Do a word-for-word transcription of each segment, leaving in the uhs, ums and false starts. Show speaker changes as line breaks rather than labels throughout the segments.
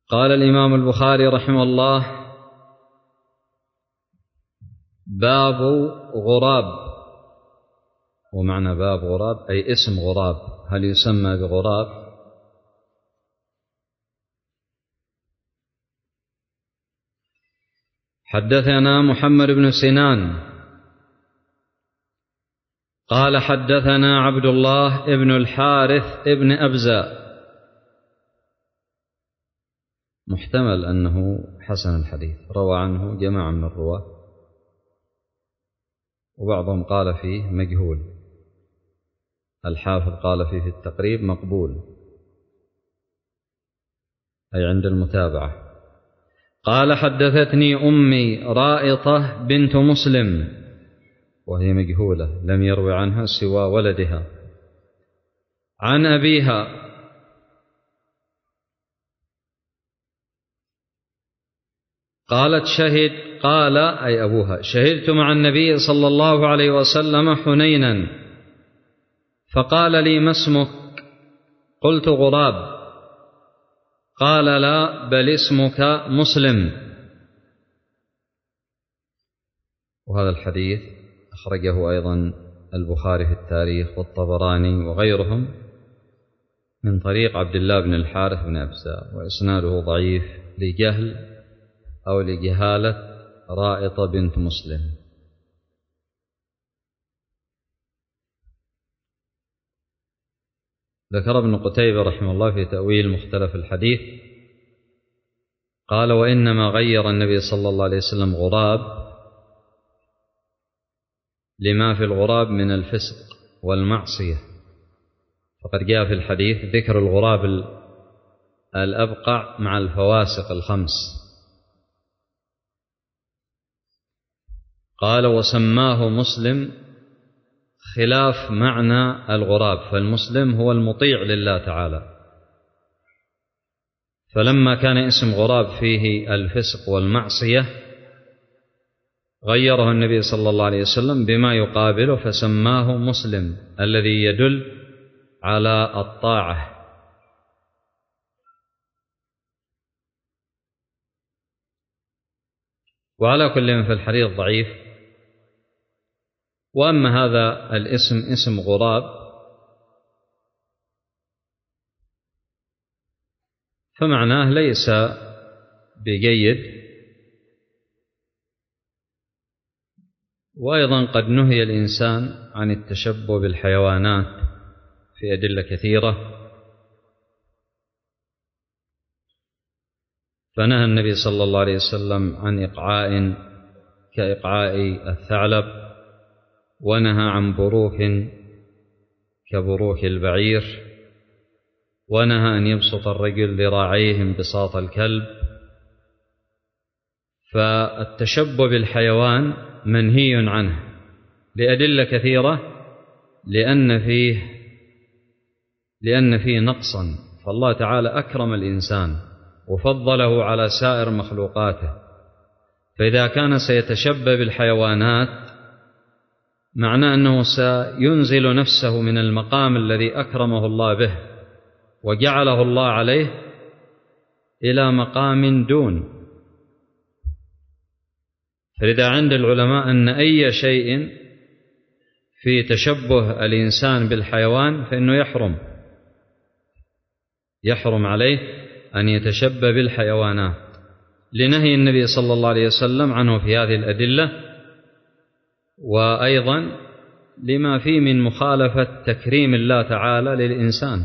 قال الإمام البخاري رحمه الله: باب غراب. ومعنى باب غراب أي اسم غراب. هل يسمى بغراب؟ حدثنا محمد بن سنان قال حدثنا عبد الله بن الحارث بن أبزة، محتمل أنه حسن الحديث، روى عنه جماعة من الرواة، وبعضهم قال فيه مجهول. الحافظ قال فيه في التقريب مقبول، أي عند المتابعة. قال حدثتني أمي رائطة بنت مسلم، وهي مجهولة، لم يروي عنها سوى ولدها، عن أبيها قالت شهد قال أي أبوها: شهدت مع النبي صلى الله عليه وسلم حنينا، فقال لي: ما اسمك؟ قلت: غراب. قال: لا، بل اسمك مسلم. وهذا الحديث أخرجه أيضا البخاري في التاريخ والطبراني وغيرهم من طريق عبد الله بن الحارث بن أبزة، وإسناده ضعيف لجهل أو لجهالة رائطة بنت مسلم. ذكر ابن قتيبة رحمه الله في تأويل مختلف الحديث، قال: وإنما غير النبي صلى الله عليه وسلم غراب لما في الغراب من الفسق والمعصية، فقد جاء في الحديث ذكر الغراب الأبقع مع الفواسق الخمس. قال: وسماه مسلم خلاف معنى الغراب، فالمسلم هو المطيع لله تعالى، فلما كان اسم غراب فيه الفسق والمعصية غيره النبي صلى الله عليه وسلم بما يقابله فسماه مسلم، الذي يدل على الطاعة. وعلى كل في الحديث ضعيف. وأما هذا الاسم اسم غراب فمعناه ليس بجيد، وأيضا قد نهي الإنسان عن التشبه بالحيوانات في أدلة كثيرة، فنهى النبي صلى الله عليه وسلم عن إقعاء كإقعاء الثعلب، ونهى عن بروك كبروك البعير، ونهى أن يبسط الرجل ذراعيه بساط الكلب. فالتشبه بالحيوان منهي عنه لأدلة كثيرة، لأن فيه لأن فيه نقصا، فالله تعالى أكرم الإنسان وفضله على سائر مخلوقاته، فإذا كان سيتشبه بالحيوانات معناه أنه سينزل نفسه من المقام الذي أكرمه الله به وجعله الله عليه إلى مقام دون. فلذا عند العلماء أن أي شيء في تشبه الإنسان بالحيوان فإنه يحرم يحرم عليه أن يتشبه بالحيوانات، لنهي النبي صلى الله عليه وسلم عنه في هذه الأدلة، وأيضا لما فيه من مخالفة تكريم الله تعالى للإنسان،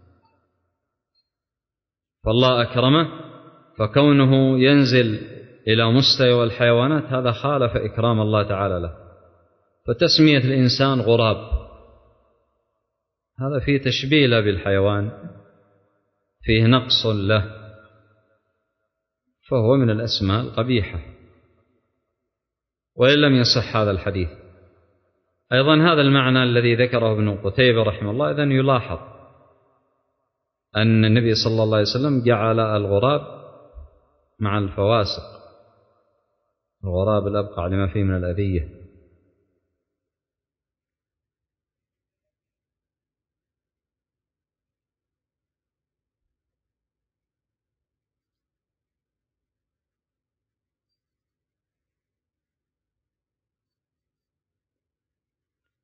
فالله أكرمه، فكونه ينزل إلى مستوى الحيوانات هذا خالف إكرام الله تعالى له. فتسمية الإنسان غراب هذا فيه تشبيه له بالحيوان، فيه نقص له، فهو من الأسماء القبيحة، وإن لم يصح هذا الحديث. أيضا هذا المعنى الذي ذكره ابن قتيبة رحمه الله، إذن يلاحظ أن النبي صلى الله عليه وسلم جعل الغراب مع الفواسق، الغراب الأبقع لما فيه من الأذية.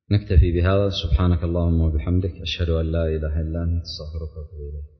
نكتفي بهذا. سبحانك اللهم وبحمدك، أشهد أن لا إله إلا أنت، أستغفرك وأتوب إليك.